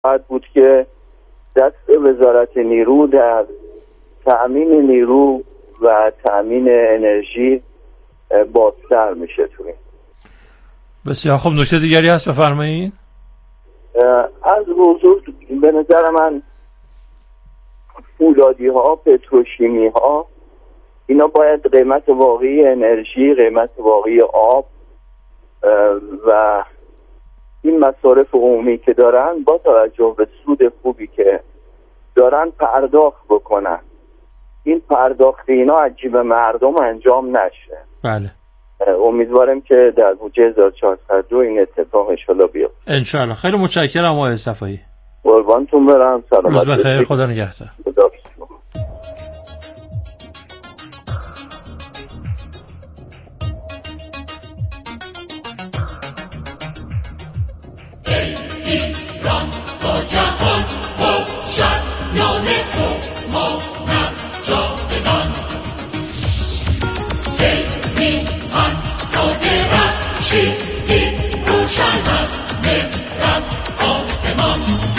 باید بود که دست وزارت نیرو در تأمین نیرو و تأمین انرژی بازتر میشه توی. بسیار خب، نکته دیگری هست بفرمایید. از حضور به نظر من فولادی ها، پتروشیمی ها، اینا باید قیمت واقعی انرژی، قیمت واقعی آب و این مصارف عمومی که دارن با توجه به سود خوبی که دارن پرداخت بکنن. این پرداخت اینا از جیب مردم انجام نشه. بله. امیدوارم که در بودجه 1402 این اتفاق انشالله بیاد. انشالله. خیلی متشکرم آقای صفایی. قربانتون برم. سلامت روز بخیر. خدا نگهدار. ایران با جهان باشد نام تو ماند جاودان. میهن تا درخشیدی روشن از مهرت آسمان.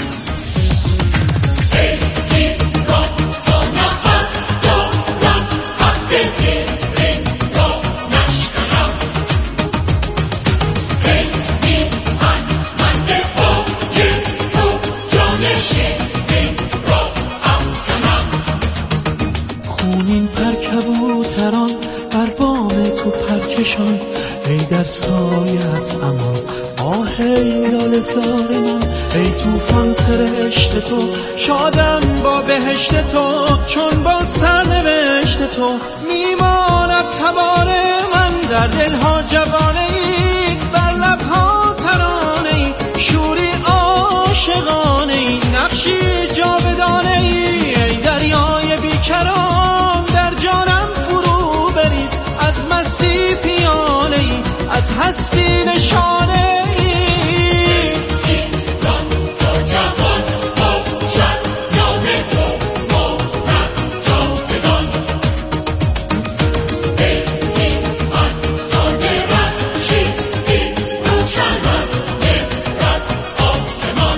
ایران تا نفس دارم حد این را نشکنم. میهن من دفاعی تو جانشین را افکنم. خونین پر کبوتران بر بام تو پرکشان، ای در سایت امان آه ای لاله زار من. ای توفان سرشت تو شادم با بهشت تو، چون با سرنوشت تو میماند تبار من. در دلها جوانه ای، بر لبها ترانه ای، شوری عاشقانه ای، نقشی جاودانه ای. ای دریای بیکران در جانم فرو بریز، از مستی پیاله ای، از هستی نشانه ای. ایران تا جوان باشد نام تو ماند جاودان. ایران تا درخشیدی روشن از مهرت آسمان.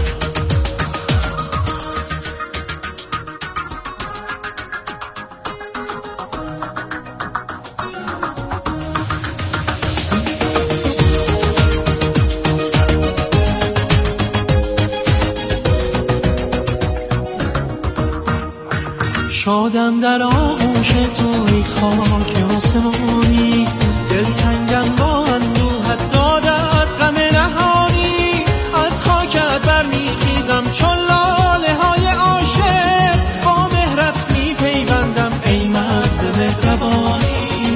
شادم در آغوش تو ای خاک آسمانی، دلتنگم با اندوهت داده از غم نهانی. از خاکت برمیخیزم چون لاله های عاشق، با مهرت میپیوندم ای مرز مهربانی.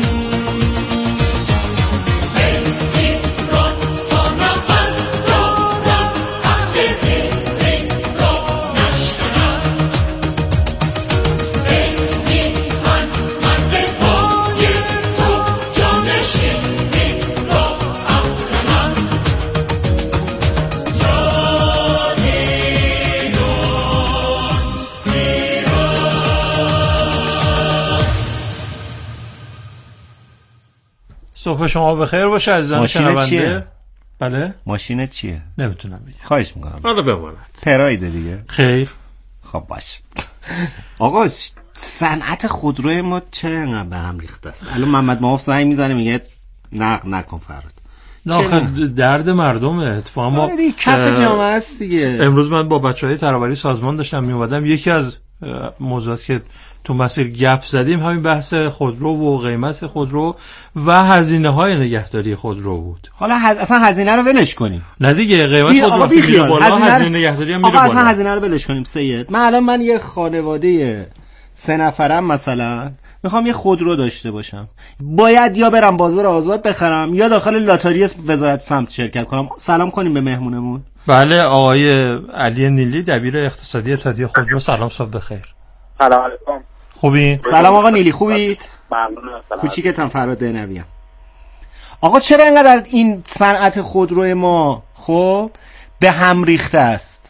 ایران تا نفس دارم حد این را نشکنم. میهن من دفاعی تو جانشین را افکنم. صبح شما بخیر باشه عزیزان شنونده. چیه؟ بله؟ ماشینت چیه؟ نمیتونم بگم. خواهش میکنم. حالا بماند. پرایده دیگه. خیر. خب باش. آقا صنعت خودروی ما چرا انقدر به هم ریخته است؟ الان محمد معاف زنگ میزنه میگه نقد نکن فراد. نه آخه درد مردمه. اتفاقا ما کف جامعه است دیگه. امروز من با بچهای ترابری سازمان داشتم میومدم، یکی از موضوعات که تو مسیر گپ زدیم همین بحث خودرو و قیمت خودرو و هزینه‌های نگهداری خودرو بود. حالا اصلا هزینه رو ولش کنیم. نه دیگه قیمت خودرو میره بالا، هزینه نگهداری هم میره بالا. اصلا هزینه رو ولش کنیم سید. من یه خانواده 3 نفرم مثلا میخوام یه خودرو داشته باشم، باید یا برم بازار آزاد بخرم یا داخل لاتاری وزارت سمت شرکت کنم. سلام کنیم به مهمونمون. بله آقای علی نیلی دبیر اقتصادی اتحادیه خودرو. سلام، صبح بخیر. سلام علیکم. خوبی؟ سلام آقا نیلی، خوبید؟ ممنونم. کوچیکتم فراد نویم. آقا چرا اینقدر این صنعت خودروی ما خب به هم ریخته است؟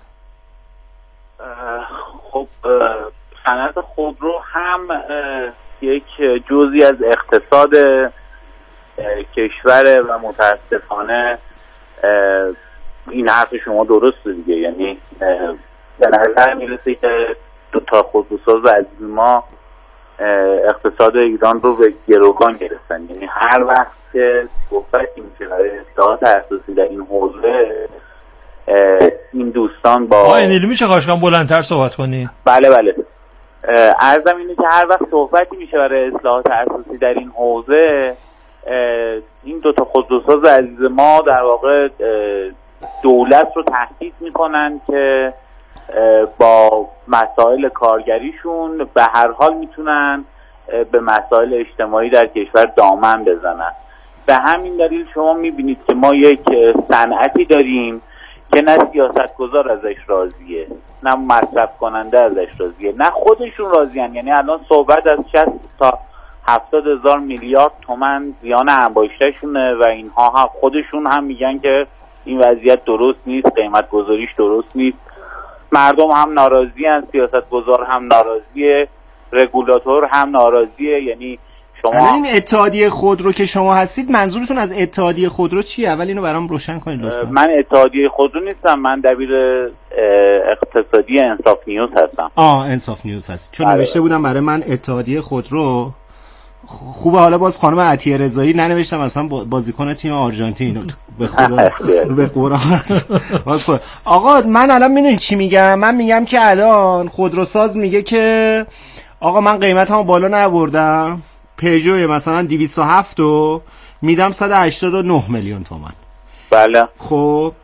خب صنعت خودرو هم یک جزئی از اقتصاد کشور و متاسفانه این حرف شما درسته دیگه. یعنی به نظر میرسه که دو تا خودروساز عزیز ما اقتصاد ایران رو به گروگان گرفتن. یعنی هر وقت که صحبتی میشه برای اصلاحات اساسی در این حوزه، این دوستان با نیلی میشه خواهشم بلندتر صحبت کنی؟ بله عرضم اینه که هر وقت صحبتی میشه برای اصلاحات اساسی در این حوزه، این دو تا خودروساز عزیز ما در واقع دولت رو تهدید میکنن که با مسائل کارگریشون به هر حال میتونن به مسائل اجتماعی در کشور دامن بزنن. به همین دلیل شما میبینید که ما یک صنعتی داریم که نه سیاستگزار ازش راضیه، نه مصرف کننده ازش راضیه، نه خودشون راضیان. یعنی الان صحبت از 60 تا 70,000 میلیارد تومان زیان انباشته‌شونه و اینها هم خودشون هم میگن که این وضعیت درست نیست، قیمت گذاریش درست نیست. مردم هم ناراضی هستند، سیاستگزار هم ناراضیه، رگولاتور هم ناراضیه. یعنی شما این اتحادیه خودرو که شما هستید، منظورتون از اتحادیه خودرو چیه؟ اول اینو برام روشن کنید لطفا. من اتحادیه خودرو نیستم، من دبیر اقتصادی انصاف نیوز هستم. انصاف نیوز هست. چون نوشته بودم برای من اتحادیه خودرو. خوبه حالا باز خانم عطیه رضایی ننوشتم اصلا بازیکن تیم آرژانتین. به خدا به قرآن است. آقا من الان میدونی چی میگم؟ من میگم که الان خودروساز میگه که آقا من قیمتمو بالا نبردم، پژو مثلا 207 رو میدم 189 میلیون تومان. بله. خب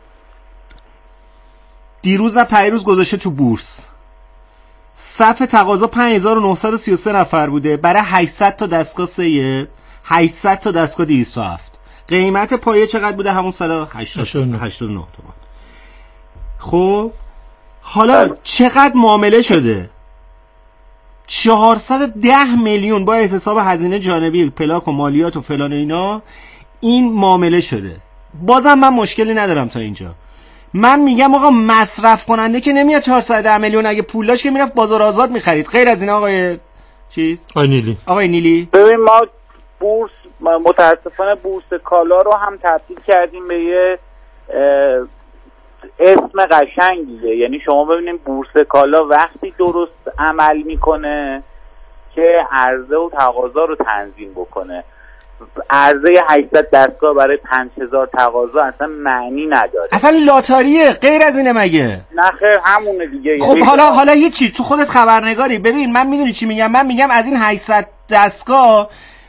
دیروز و پیروز گذاشته تو بورس، صف تقاضا 5933 نفر بوده برای 800 تا دستگاه سید، 800 تا دستگاه 207. قیمت پایه چقدر بوده؟ همون 189 تومان. خب حالا چقدر معامله شده؟ 410 میلیون با احتساب هزینه جانبی، پلاک و مالیات و فلان اینا این معامله شده. بازم من مشکلی ندارم تا اینجا. من میگم آقا مصرف کننده که نمیاد 410 میلیون، اگه پول داشت که میرفت بازار آزاد میخرید. غیر از این آقای آقای نیلی ببین ما بورس متاسفانه بورس کالا رو هم تبدیل کردیم به یه اسم قشنگیه. یعنی شما ببینید بورس کالا وقتی درست عمل میکنه که عرضه و تقاضا رو تنظیم بکنه. عرضه 800 دستگاه برای 5000 تقاضا اصلا معنی نداره، اصلا لاتاریه. غیر از اینه مگه؟ نه خیر همونه دیگه. خب حالا یه چی، تو خودت خبرنگاری، ببین من میدونی چی میگم؟ من میگم از این 800 دستگاه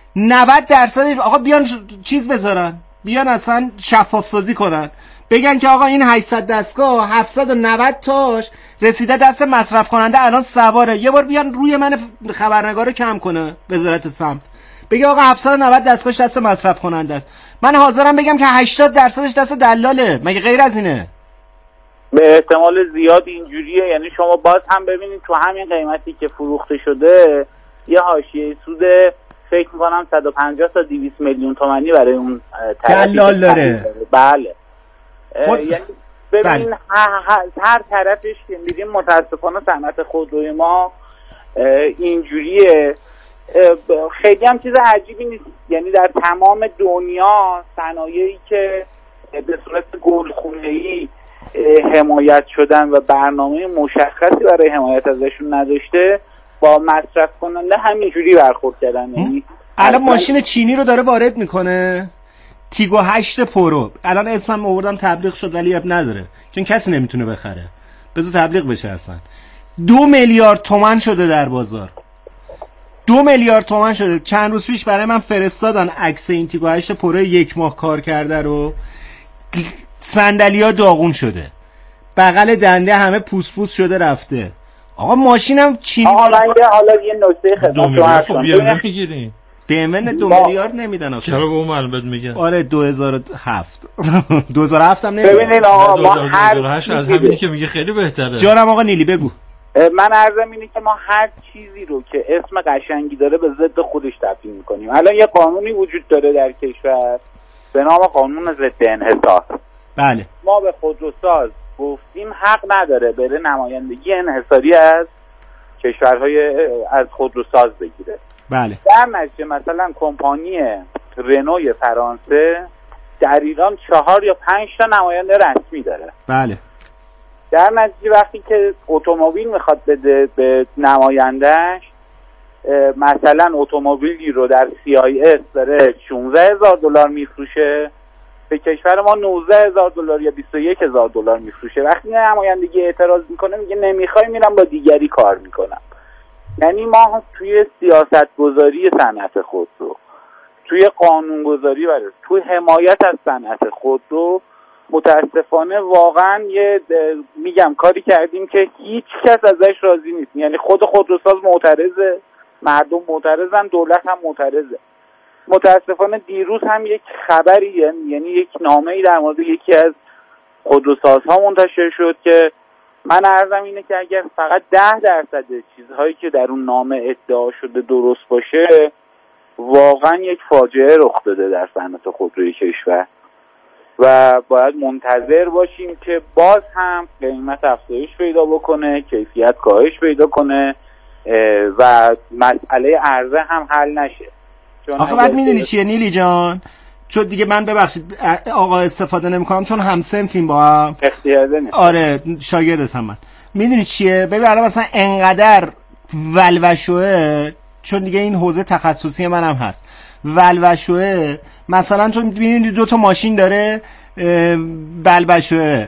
90% آقا بیان چیز بذارن، بیان اصلا شفاف سازی کنن، بگن که آقا این 800 دستگاه 790 تاش رسیده دست مصرف کننده، الان سواره. یه بار بیان روی من خبرنگار کم کنه وزارت سمت، بگه آقا 790 دستگاهش دست مصرف کننده است. من حاضرم بگم که 80% دست دلاله. مگه غیر از اینه؟ به احتمال زیاد اینجوریه. یعنی شما باز هم ببینید تو همین قیمتی که فروخته شده یه حاشیه سود فکر می‌کنم 150 تا 200 میلیون تومانی برای اون دلال داره. بله. یعنی ببین هر طرفش که می‌بینیم متأسفانه صنعت خودروی ما اینجوریه. خیلی هم چیز عجیبی نیست. یعنی در تمام دنیا صنایعی که به صورت گلخونه‌ای حمایت شدن و برنامه مشخصی برای حمایت ازشون نداشته، با مصرف کننده همینجوری برخورد کردن. یعنی الان ماشین چینی رو داره وارد میکنه، تیگو 8 پرو. الان اسمم آوردم تبلیغ شد ولی اب نداره چون کسی نمیتونه بخره. بذار تبلیغ بشه. اصلا 2 میلیارد تومان شده در بازار. 2 میلیارد تومان شده. چند روز پیش برای من فرستادن عکس این تیگو 8 پرو 1 ماه کار کرده رو. صندلی‌ها داغون شده، بغل دنده همه پوس پوس شده رفته. آقا ماشینم چینی. حالا یه نکته خدمت شما میگیرین BMW 2 میلیارد نمیدن. چرا به اون معلومات میگن؟ آره 2007 2007 هم نمیدن. ببینید آقا ما 2008 از همینی که میگه خیلی بهتره. جانم آقا نیلی بگو. من عرضم اینه که ما هر چیزی رو که اسم قشنگی داره به ضد خودش تبدیل میکنیم. الان یه قانونی وجود داره در کشور به نام قانون ضد انحصار. بله. ما به خودروساز گفتیم حق نداره بره نمایندگی انحصاری از کشورهای از خودروساز بگیره. بله. در نتیجه مثلا کمپانی رنوی فرانسه در ایران 4 یا 5 تا نماینده رسمی داره. بله. در نتیجه وقتی که اتومبیل میخواد بده به نمایندهش، مثلا اتومبیلی رو در CIS داره $16,000 میفروشه، به کشور ما $19,000 یا $21,000 میفروشه. وقتی نمایندگی اعتراض میکنه میگه نمیخوای، میرم با دیگری کار میکنم. یعنی ما توی سیاست گذاری صنعت خودرو، توی قانون گذاری و توی حمایت از صنعت خودرو متاسفانه واقعا میگم کاری کردیم که هیچ کس ازش راضی نیست. یعنی خود خودروساز معترضه، مردم معترضن، دولت هم معترضه. متاسفانه دیروز هم یک خبری، یعنی یک نامه‌ای در مورد یکی از خودروسازها منتشر شد که من عرضم اینه که اگر فقط 10% چیزهایی که در اون نامه ادعا شده درست باشه، واقعا یک فاجعه رخ داده در صنعت خودروی کشور و باید منتظر باشیم که باز هم قیمت افزایش پیدا بکنه، کیفیت کاهش پیدا کنه و مسئله عرضه هم حل نشه. آخه بعد میدونی چیه نیلی جان؟ چون دیگه من ببخشید آقا استفاده نمی‌کنم چون همسنفیم با هم. اختیاره نیست. آره شاگردتم من. میدونی چیه؟ ببین الان مثلا انقدر ولوشوه، چون دیگه این حوزه تخصصی منم هست. ولوشوه مثلا تو می‌بینی 2 تا ماشین داره بلبشوه.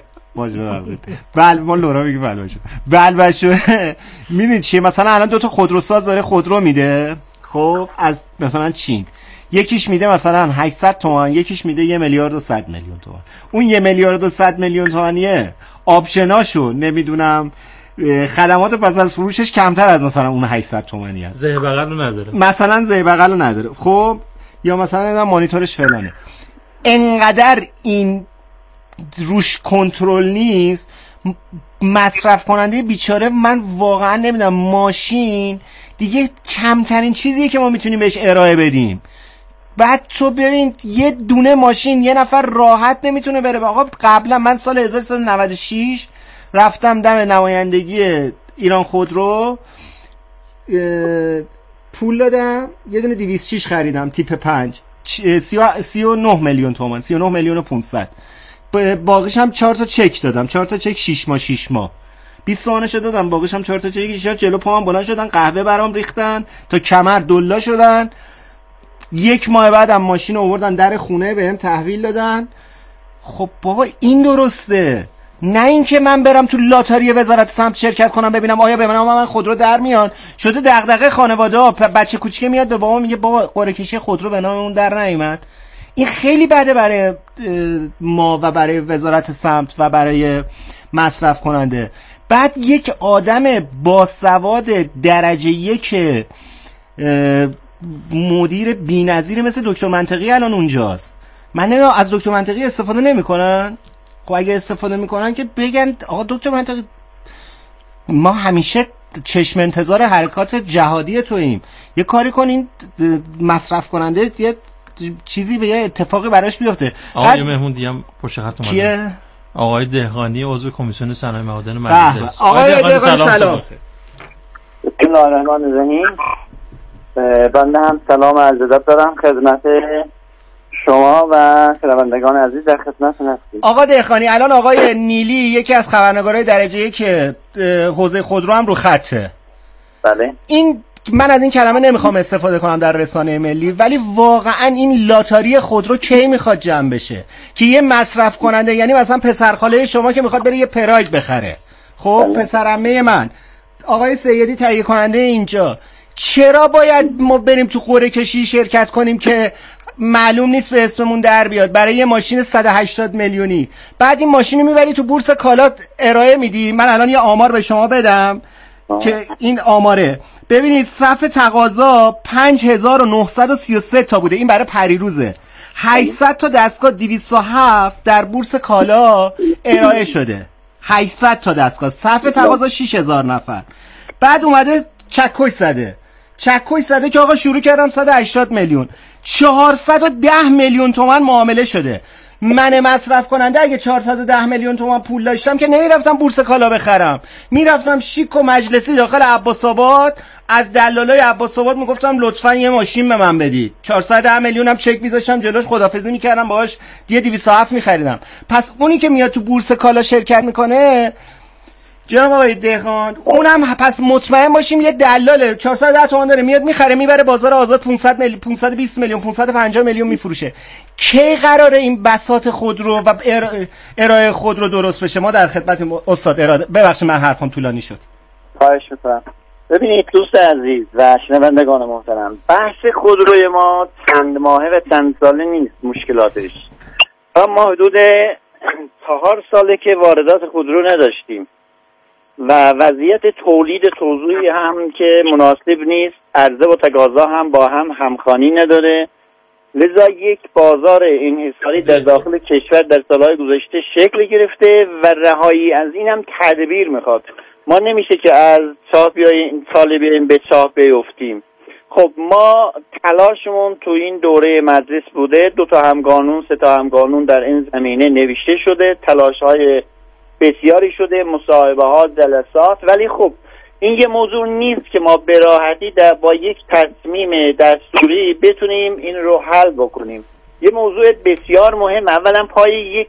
ما لورا میگه بلبشوه. میدونی چیه؟ مثلا الان 2 تا خودروساز داره خودرو میده. خب از مثلا چین یکیش میده مثلا 800 تومان، یکیش میده 1,100,000,000 تومان. اون 1,100,000,000 تومانیه آپشناشو نمیدونم خدمات پس از فروشش کمتر از مثلا اون 800 تومانی است. زه بغلو نداره، مثلا زه بغلو نداره. خب یا مثلا مانیتورش فلانه. انقدر این روش کنترل نیست، مصرف کننده بیچاره من واقعا نمیدونم، ماشین دیگه کمترین چیزیه که ما میتونیم بهش ارائه بدیم. بعد تو ببین یه دونه ماشین یه نفر راحت نمیتونه بره. آقا قبلا من سال 1396 رفتم دم نمایندگی ایران خودرو، پول دادم یه دونه 206 خریدم تیپ 5 39 میلیون تومان، 39,500,000. باقیش هم 4 تا چک دادم، 4 تا چک 6 ماه 20 تومانشو دادم، باقیش هم 4 تا چک 6 جلو پاهم بلند شدن، قهوه برام ریختن تا کمر دلا شدن. 1 ماه بعدم ماشین آوردن در خونه بهم تحویل دادن. خب بابا این درسته؟ نه اینکه من برم تو لاتاری وزارت سمت شرکت کنم ببینم آیا به من خودرو در میان. شده دغدغه خانواده‌ها، بچه کوچیک میاد به بابا میگه بابا قرعه کشی خودرو به ناممون در نیامد. این خیلی بده برای ما و برای وزارت سمت و برای مصرف کننده. بعد یک آدم باسواد درجه 1 مدیر بی‌نظیر مثل دکتر منطقی الان اونجاست. من نمیدونم از دکتر منطقی استفاده نمی‌کنن. خب اگه استفاده می‌کنن که بگن آقا دکتر منطقی ما همیشه چشم انتظار حرکات جهادی توییم، یه کاری کنین مصرف کننده یه چیزی به یه اتفاقی براش بیفته. آقا یه مهمون دیگه هم پشت خط اومده. کیه؟ آقای دهقانی عضو کمیسیون صنایع معادن مجلس. آقای دهقانی سلام. بسم الله الرحمن الرحیم. بنده هم سلام عرض ادب دارم خدمت شما و شنوندگان عزیز در خدمتتون هستیم. آقا دهقانی الان آقای نیلی یکی از خبرنگارای درجه 1 حوزه خودرو هم رو خطه. بله. این من از این کلمه نمیخوام استفاده کنم در رسانه ملی، ولی واقعا این لاتاری خودرو کی میخواد جمع بشه که یه مصرف کننده، یعنی مثلا پسرخاله شما که میخواد بره یه پراید بخره، خب پسرعمه من آقای سیدی تهیه کننده اینجا، چرا باید ما بریم تو قرعه کشی شرکت کنیم که معلوم نیست به اسممون در بیاد برای یه ماشین 180 میلیونی؟ بعد این ماشینو میبری تو بورس کالا ارائه میدی. من الان یه آمار به شما بدم که این آماره ببینید، صف تقاضا 5933 تا بوده، این برای پریروزه. 800 تا دستگاه 207 در بورس کالا ارائه شده، 800 تا دستگاه، صف تقاضا 6000 نفر. بعد اومده چکش زده که آقا شروع کردم 180 میلیون، 410 میلیون تومان معامله شده. من مصرف کننده اگه 410 میلیون تومان پول داشتم که نمیرفتم بورس کالا بخرم، میرفتم شیک و مجلسی داخل عباس‌آباد از دلالای عباس‌آباد میگفتم لطفاً یه ماشین به من بدید. 410 میلیونم چک میذاشتم جلوش، خدافظی میکردم باهاش، دیگه 207 میخریدم. پس اونی که میاد تو بورس کالا شرکت میکنه جناب آقای دهقان، اونم پس مطمئن باشیم یه دلاله 410 تومان داره میاد میخره میبره بازار آزاد 500 میلیون 520 میلیون 550 میلیون میفروشه. کی قراره این بساط خودرو و ارائه خودرو درست بشه؟ ما در خدمت استاد اراده. ببخشید من حرفم طولانی شد. خواهش می‌کنم. ببینید دوست عزیز و شنوندگان محترم، بحث خودروی ما چند ماهه و چند ساله نیست مشکلاتش. ما حدود 4 ساله که واردات خودرو نداشتیم و وضعیت تولید توزیعی هم که مناسب نیست، عرضه و تقاضا هم با هم همخوانی نداره، لذا یک بازار انحصاری در داخل کشور در سالهای گذشته شکل گرفته و رهایی از این هم تدبیر میخواد. ما نمیشه که از چاه بیاییم سال بیاییم به چاه بیفتیم. خب ما تلاشمون تو این دوره مجلس بوده، 2 تا همقانون 3 تا همقانون در این زمینه نوشته شده، تلاش‌های بسیاری شده، مصاحبه ها، جلسات، ولی خب این یه موضوع نیست که ما به راحتی با یک تصمیم دستوری بتونیم این رو حل بکنیم. یه موضوع بسیار مهم، اولا پای یک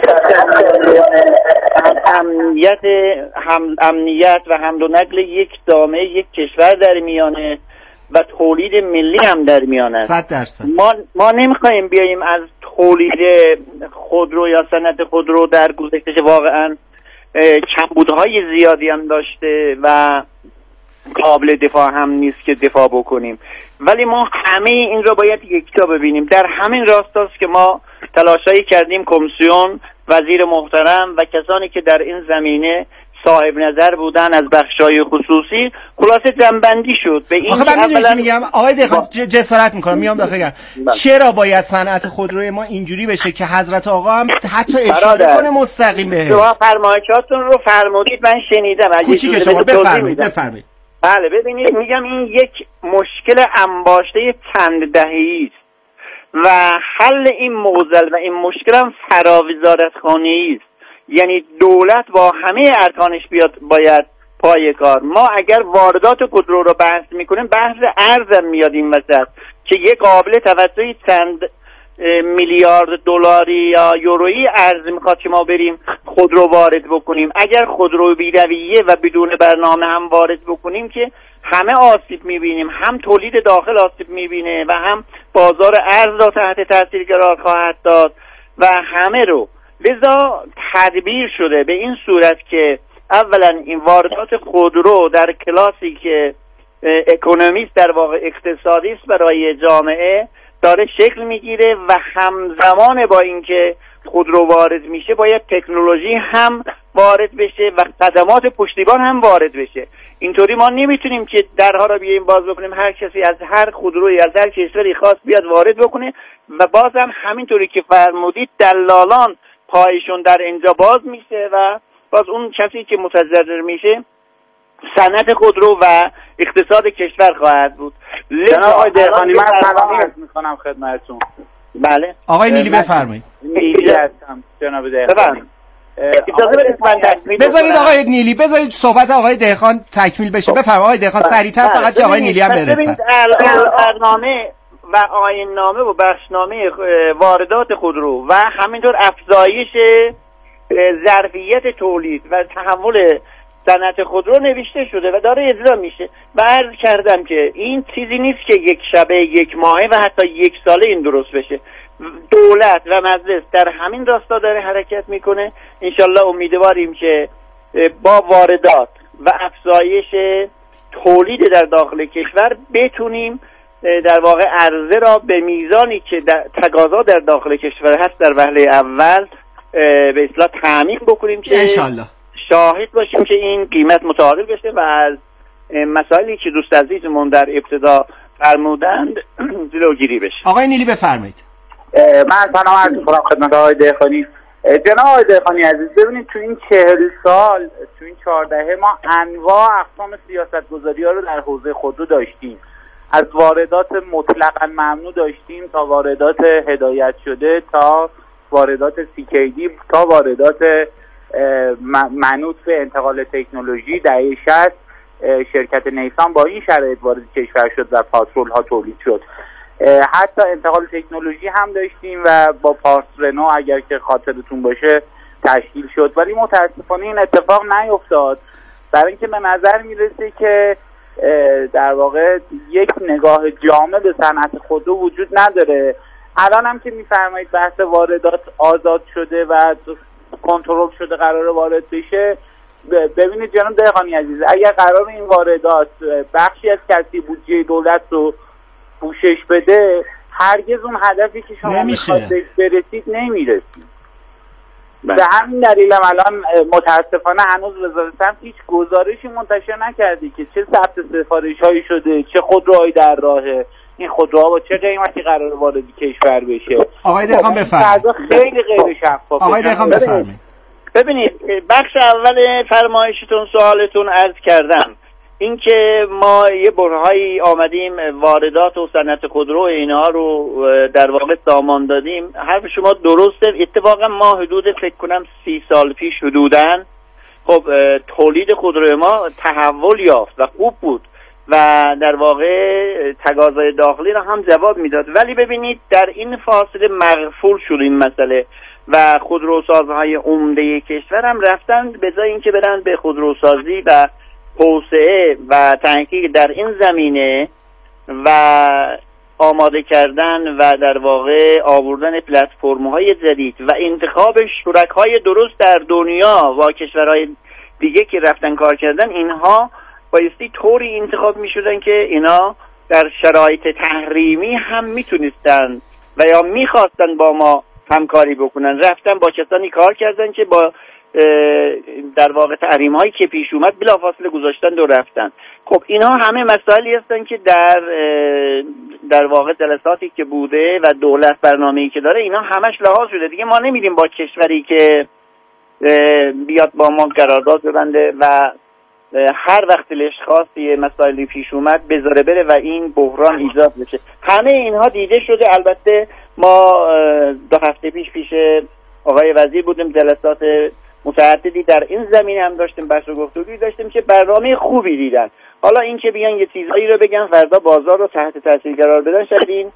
امنیت و حمل و نقل یک جامعه یک کشور در میانه و تولید ملی هم در میانه. 100%. ما نمیخوایم بیاییم از تولید خودرو یا صنعت خودرو در گذشته واقعا کمبودهای زیادی هم داشته و قابل دفاع هم نیست که دفاع بکنیم، ولی ما همه این رو باید یکتا ببینیم. در همین راستاست که ما تلاشایی کردیم، کمیسیون، وزیر محترم و کسانی که در این زمینه صاحب نظر بودن از بخشای خصوصی، خلاصه جنبندی شد به این. آخه من میدونی میگم آقای دهقان، جسارت میکنم میام داخل چرا باید صنعت خودروی ما اینجوری بشه که حضرت آقا هم حتی اشاره کنه مستقیم بهش؟ شما فرمایشاتون رو فرمودید، من شنیدم. کوچیک شما بفرمایید. بله ببینید، میگم این یک مشکل انباشته چند دهه‌ای است و حل این معضل و این مشکل هم فراوزارتخانه‌ای است. یعنی دولت با همه ارکانش باید پای کار. ما اگر واردات خودرو رو بحث میکنیم، بحث ارز میاد این وسط که یک قابل توسعی چند میلیارد دلاری یا یورویی ارز میخواد که ما بریم خودرو وارد بکنیم. اگر خودرو بی‌رویه و بدون برنامه هم وارد بکنیم که همه آسیب میبینیم، هم تولید داخل آسیب میبینه و هم بازار ارز را تحت تاثیر قرار خواهد داد و همه رو. لذا تدبیر شده به این صورت که اولا این واردات خودرو در کلاسی که اکونومیست در واقع اقتصادی است برای جامعه داره شکل میگیره و همزمان با اینکه خودرو وارد میشه باید تکنولوژی هم وارد بشه و خدمات پشتیبان هم وارد بشه. اینطوری ما نمیتونیم که درها رو بیاییم باز بکنیم، هر کسی از هر خودرویی از هر کشوری خاص بیاد وارد بکنه و بازم همینطوری که فرمودید دلالان پایشون در اینجا باز میشه و باز اون کسی که متضرر میشه صنعت خودرو و اقتصاد کشور خواهد بود. جناب آقای دهقانی، من سلام عرض میکنم خدمتتون. بله آقای نیلی بفرمایید. نیلی هستم جناب دهقانی. اجازه بدید من تکمیل بذارید آقای نیلی، بذارید صحبت آقای دهقان تکمیل بشه. بفرمایید آقای دهقان، سریعتر فقط که آقای نیلی هم برسن. ببینید برنامه و آیین نامه و بخشنامه واردات خودرو و همینطور افزایش ظرفیت تولید و تحول صنعت خودرو نوشته شده و داره اجرا میشه و عرض کردم که این چیزی نیست که یک شبه، یک ماهه و حتی یک ساله این درست بشه. دولت و مجلس در همین راستا داره حرکت میکنه. انشالله امیدواریم که با واردات و افزایش تولید در داخل کشور بتونیم در واقع عرضه را به میزانی که تقاضا در داخل کشور هست در وهله اول به اصطلاح تامین بکنیم که انشالله شاهد باشیم که این قیمت متعادل بشه و از مسائلی که دوست عزیزمون در ابتدا فرمودند جلوگیری بشه. آقای نیلی بفرمایید. من سلام عرض می‌کنم خدمت آقای دهقانی. جناب آقای دهقانی عزیز، ببینید تو این 40 سال، تو این 4 دهه ما انواع اقسام سیاست‌گذاری‌ها رو در حوزه خودرو داشتیم. از واردات مطلقاً ممنوع داشتیم تا واردات هدایت شده تا واردات CKD تا واردات منوط به انتقال تکنولوژی دهه 60 شرکت نیسان با این شرایط وارد کشور شد و پاترول ها تولید شد. حتی انتقال تکنولوژی هم داشتیم و با پارس رنو اگر که خاطرتون باشه تشکیل شد، ولی متاسفانه این اتفاق نیفتاد، برای اینکه به نظر میرسه که در واقع یک نگاه جامع به صنعت خودرو وجود نداره. الان هم که میفرمایید بحث واردات آزاد شده و کنترل شده قرار وارد بشه، ببینید جناب دهقانی عزیز، اگر قرار این واردات بخشی از کسری بودجه دولت رو پوشش بده، هرگز اون هدفی که شما میخواید برسید نمیرسید. به همین دلیل هم الان متاسفانه هنوز وزارت صنعت هیچ گزارشی منتشر نکرده که چه ثبت سفارش‌هایی شده، چه خودروهایی در راهه، این خودروها با چه قیمتی قرار وارد کشور بشه. آقای دهقان بفرمایید. خیلی غیر شفافه. آقای دهقان بفرمایید. ببینید بخش اول فرمایشتون سوالتون عرض کردم، اینکه ما یه برهایی آمدیم واردات و صنعت خودرو اینا رو در واقع سامان دادیم، حرف شما درسته. اتفاقا ما حدود فکر کنم 30 سال پیش حدوداً خب تولید خودروی ما تحول یافت و خوب بود و در واقع تقاضای داخلی رو هم جواب میداد، ولی ببینید در این فاصله مغفول شد این مسئله و خودروسازهای عمده کشور هم رفتن به جای اینکه برن به خودروسازی و توسعه و تحقیق در این زمینه و آماده کردن و در واقع آوردن پلتفرم‌های جدید و انتخاب شرکای درست در دنیا و کشورهای دیگه که رفتن کار کردن، اینها بایستی طوری انتخاب می‌شدن که اینا در شرایط تحریمی هم میتونستن و یا میخواستن با ما همکاری بکنن، رفتن با کسانی کار کردن که با در واقع تحریم هایی که پیش اومد بلافاصله گذاشتن و رفتن. خب اینها همه مسائلی هستن که در واقع جلساتی که بوده و دولت برنامه‌ای که داره اینا همش لحاظ شده دیگه. ما نمیدیم با کشوری که بیاد با ما قرارداد ببنده و هر وقت دلش خواست یه مسائلی پیش اومد بذاره بره و این بحران ایجاد بشه. همه اینها دیده شده. البته ما 2 هفته پیش آقای وزیر بودیم، جلسات متعددی در این زمینه هم داشتیم، بحث و گفتگویی داشتیم که برنامه خوبی دیدن. حالا این که بیان یه چیزایی رو بگن فردا بازار رو تحت تاثیر قرار بدن، شاید این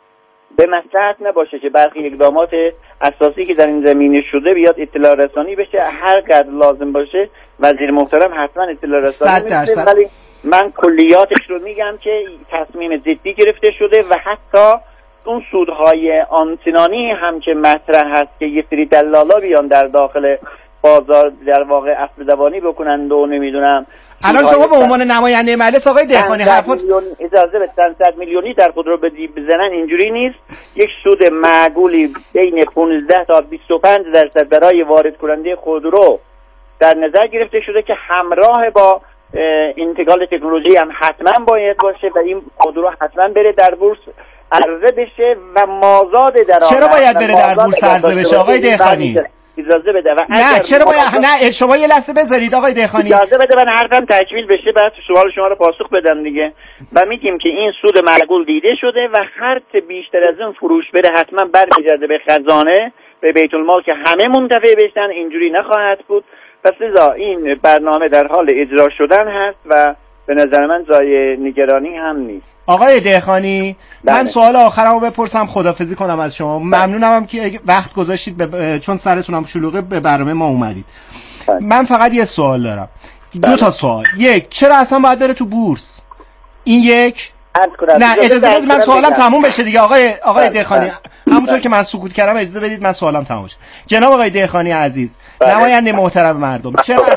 به مصلحت نباشه که برخی اقدامات اساسی که در این زمینه شده بیاد اطلاع رسانی بشه. هر قدر لازم باشه وزیر محترم حتما اطلاع رسانی میشه، ولی من کلیاتش رو میگم که تصمیم جدی گرفته شده و حتی اون سودهای آنچنانی هم که مطرح هست که یه سری دلالا بیان در داخل بازار در واقع اسب دوانی بکنند و نمیدونم. الان شما به عنوان نماینده مجلس آقای دهقانی حرفات اجازه به 100 میلیونی در خودرو بزنن اینجوری نیست. یک سود معقولی بین 15 تا 25% برای وارد کننده خودرو در نظر گرفته شده که همراه با انتقال تکنولوژی هم حتما باید باشه و این خودرو حتما بره در بورس عرضه بشه و مازاد درآمد. چرا باید بره در بورس عرضه بشه آقای دهقانی؟ اجازه بده. و نه چرا باید نه شما یه لحظه بذارید آقای دهقانی، اجازه بده من حرفم تکمیل بشه بعد سوال شما رو پاسخ بدم دیگه. و میگیم که این سود معقول دیده شده و هر چه بیشتر از اون فروش بره حتما برمیگرده به خزانه، به بیت المال که همه منتفع بشن. اینجوری نخواهد بود. پس لذا این برنامه در حال اجرا شدن هست و به نظر من جای نگرانی هم نیست. آقای دهقانی من سوال آخرمو بپرسم خدافظی کنم از شما. ممنونم که وقت گذاشتید چون سرتونم شلوغه به برنامه ما اومدید. من فقط یه سوال دارم، 2 تا سوال. یک، چرا اصلا باید بره تو بورس؟ این یک. نه اجازه بدید من سوالم تموم بشه دیگه آقای دهقانی. همونطور که من سکوت کردم اجازه بدید من سوالم تموم بشه. جناب آقای دهقانی عزیز، نماینده محترم مردم،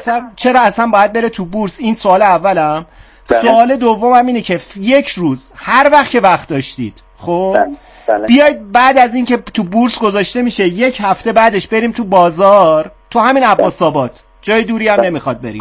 چرا اصلا باید بره تو بورس؟ این سوال اولم. سوال دومم اینه که یک روز هر وقت که وقت داشتید خب بیاید بعد از این که تو بورس گذاشته میشه 1 هفته بعدش بریم تو بازار، تو همین عباس آباد، جای دوری هم نمیخواد بریم،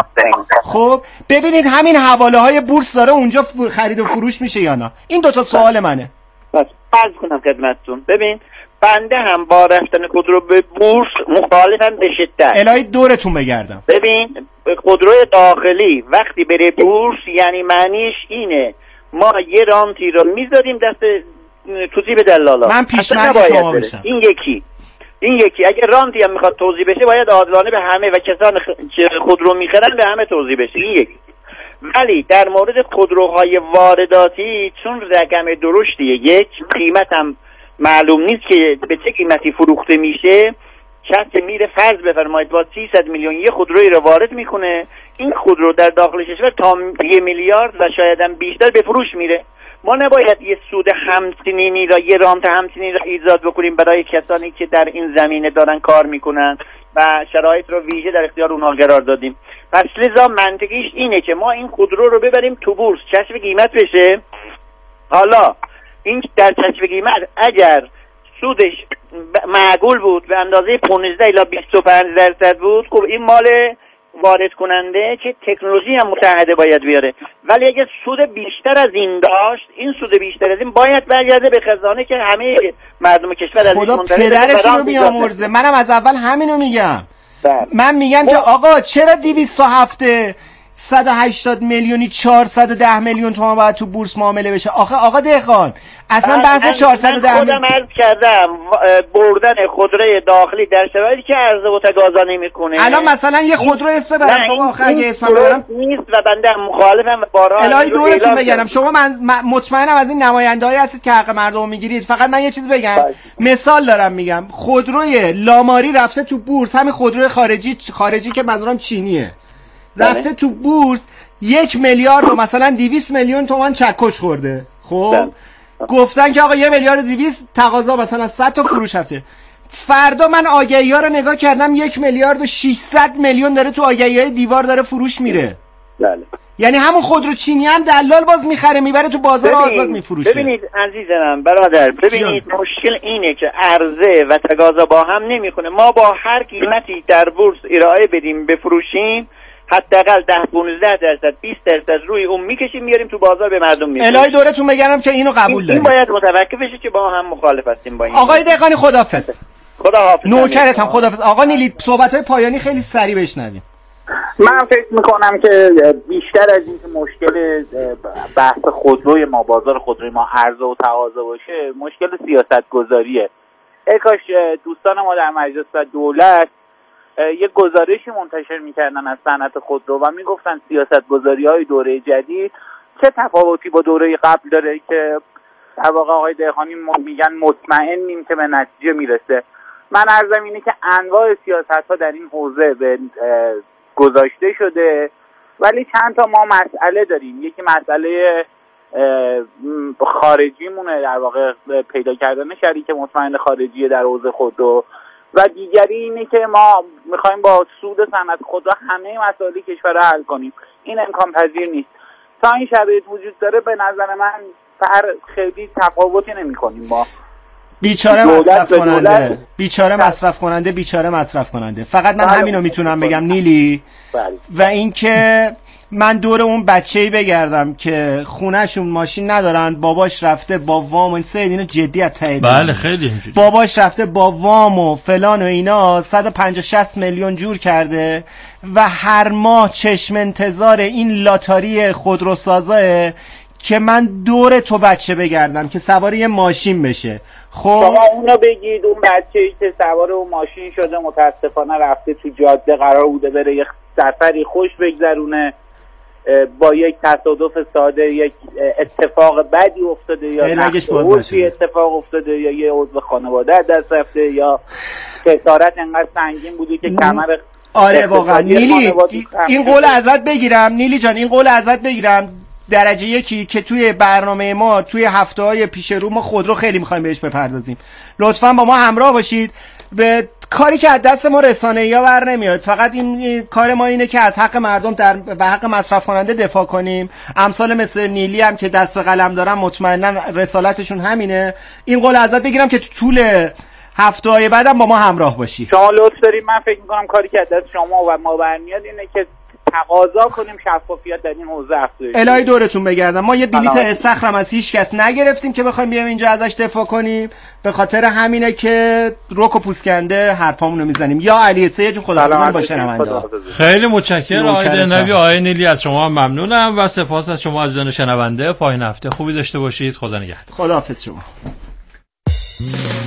خب ببینید همین حواله های بورس داره اونجا خرید و فروش میشه یا نه. این 2 تا سوال منه. عرض کنم خدمتتون. ببین بنده هم با رفتن خودرو به بورس مخالفم به شدت. الهی دورتون بگردم. ببین خودروی داخلی وقتی بره بورس یعنی معنیش اینه ما یه رانتی رو میذاریم دست تو جیب دلالا. من پیشنهاد شما بشم. این یکی. این یکی. اگه رانتی هم میخواد توزیع بشه باید عادلانه به همه و کسان که خودرو میخرن به همه توزیع بشه. این یکی. ولی در مورد خودروهای وارداتی چون رقم درشتیه، یک قیمت هم معلوم نیست که به چه قیمتی فروخته میشه، کسی میره فرض بفرمایید با 300 میلیون یه خودرویی رو وارد میکنه، این خودرو در داخل کشور تا 1 میلیارد و شاید هم بیشتر به فروش میره. ما نباید یه سود همچنینی را، یه رانت همچنینی را ایجاد بکنیم برای کسانی که در این زمینه دارن کار میکنن و شرایط رو ویژه در اختیار اونها قرار دادیم. پس لذا منطقیش اینه که ما این خودرو رو ببریم تو بورس، کشف قیمت بشه. حالا این در کشف قیمت اگر سودش معقول بود به اندازه 15 الی 25% بود، خب این مال وارد کننده که تکنولوژی هم متحده باید بیاره. ولی اگه سود بیشتر از این داشت، این سود بیشتر از این باید برگرده به خزانه که همه مردم کشور از خدا پدرتون رو بیامرزه. منم از اول همینو میگم. من میگم که آقا چرا 207 180 میلیونی 410 میلیون تومان باید تو بورس معامله بشه؟ آقا دهقان اصلا بحث 410 خودم عرض کردم بردن خودروی داخلی در شرایطی که عرضه و تقاضا نمیکنه. الان مثلا یه خودرو اسم ببرم خب آخه اگه اسم ببرم نیست و بنده مخالفم. بارها الهی دورتون بگم شما من مطمئنم از این نماینده‌ای هستید که حق مردم میگیرید. فقط من یه چیز بگم مثال دارم میگم، خودروی لاماری رفته تو بورس، همین خودروی خارجی که منظورم چینیه، رفته تو بورس 1 میلیارد و مثلا 200 میلیون تومان چکش خورده. خب گفتن که آقا 1 میلیارد 200 تقاضا مثلا 100 تا فروش رفته. فردا من آگهی‌ها رو نگاه کردم 1 میلیارد و 600 میلیون داره تو آگهی‌های دیوار داره فروش میره. بله. یعنی همون خودرو چینی هم دلال باز میخره میبره تو بازار آزاد میفروشه. ببینید عزیزم برادر، ببینید مشکل اینه که عرضه و تقاضا با هم نمیخونه. ما با هر قیمتی در بورس ارائه بدیم بفروشیم، حداقل 10-15% 20% روی اون میکشیم میاریم تو بازار به مردم میدیم. الهی دورتون بگم که اینو قبول داریم. این باید متوقف بشه که با هم مخالف هستیم با این. آقای دهقانی خداحافظ. خداحافظ. نوکرتم خداحافظ. آقا نیلی صحبت‌های پایانی خیلی سریع بشنویم. من فکر میکنم که بیشتر از این که مشکل بحث خودروی ما، بازار خودروی ما عرضه و تقاضا باشه، مشکل سیاست گذاریه. ای کاش دوستان ما در مجلس و دولت یک گزارشی منتشر میکردن از صنعت خودرو و میگفتن سیاست گذاری‌های دوره جدید چه تفاوتی با دوره قبل داره که در واقع آقای دهقانی میگن مطمئنیم که به نتیجه میرسه. من عرضم اینه که انواع سیاست‌ها در این حوزه به گذاشته شده، ولی چند تا ما مسئله داریم. یکی مسئله خارجیمونه، در واقع پیدا کردن شریک مطمئن خارجی در حوزه خودرو، و دیگری اینه که ما میخوایم با سود صنعت خودرو همه مسائل کشور رو حل کنیم. این امکان پذیر نیست. تا این شرایط وجود داره به نظر من خیلی تفاوتی نمی‌کنیم با بیچاره مصرف کننده. فقط من همینو میتونم بگم نیلی. و اینکه من دور اون بچه‌ای بگردم که خونه‌شون ماشین ندارن، باباش رفته با وام، این سید اینو جدی ته. بله خیلی اینجوری. باباش رفته با وام و فلان و اینا 150-60 میلیون جور کرده و هر ماه چشم انتظار این لاتاری خودروسازه که من دور تو بچه بگردم که سوار یه ماشین بشه. خب شما اونو بگید، اون بچه‌ای که سوار اون ماشین شده متاسفانه رفته تو جاده، قرار بوده بره یه سفری خوش بگذرونه، با یک تصادف ساده یک اتفاق بدی افتاده یا نقصی اتفاق افتاده یا یه عضو خانواده دست رفته یا خسارت انقدر سنگین بوده که کمر. آره واقعا نیلی این قول ازت بگیرم، نیلی جان این قول ازت بگیرم درجه یکی که توی برنامه ما توی هفته‌های پیش رو ما خودرو خیلی می‌خوایم بهش بپردازیم. لطفاً با ما همراه باشید. به کاری که از دست ما رسانه‌ای‌ها بر نمیاد، فقط این کار ما اینه که از حق مردم و حق مصرف کننده دفاع کنیم. امثال مثل نیلی هم که دست به قلم دارن مطمئنا رسالتشون همینه. این قول ازت بگیرم که تو طول هفته‌های بعدم با ما همراه باشی. شما لطف دارید. من فکر می‌کنم کاری که از دست شما و ما برمیاد اینه که تقاضا کنیم شفافیت در این حوزه افزایش. الهی دورتون بگردم. ما یه بلیت استخرم از هیچ کس نگرفتیم که بخوایم بیایم اینجا ازش دفاع کنیم، به خاطر همینه که رک و پوسکنده حرفامونو میزنیم. یا علی سید خداحافظ با شنونده. خیلی متشکرم آقای دهنوی. آقای نیلی از شما ممنونم و سپاس از شما از جان شنونده. پایین هفته خوبی داشته باشید. خدا نگهدار. خداحافظ شما.